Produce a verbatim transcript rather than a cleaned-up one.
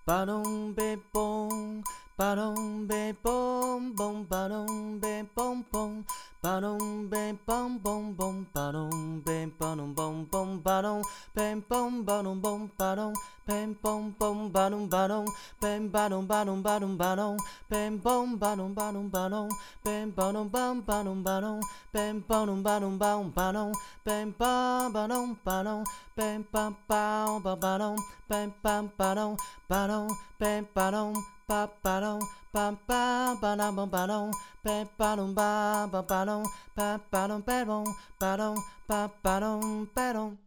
Ba-dum, be bom, ba-dum, be bom, bom, ba-dum, be bom, bom, ba-dum, be bom, bom, bom, ba-dum, be ba-dum, bom, bom, ba-dum, bem bom, ba-dum, bom, ba-dum, bem bom, bom, ba-dum, ba-dum, bem ba-dum, ba-dum, ba-dum, ba-dum, bem bom, ba-dum, ba-dum, ba-dum, bem ba-dum, bam, ba-dum, ba-dum, bem ba-dum, ba-dum, ba-dum, ba-dum, bem ba, ba-dum, ba-dum, bem ba, ba, ba-ba-dum, bem bam, ba-dum, ba-dum, bem ba-dum, ba ba-dum, ba ba ba-dum, ba-dum, bem ba-dum, ba ba-dum, ba ba-dum, ba-dum, ba-dum, ba ba-dum, ba-dum.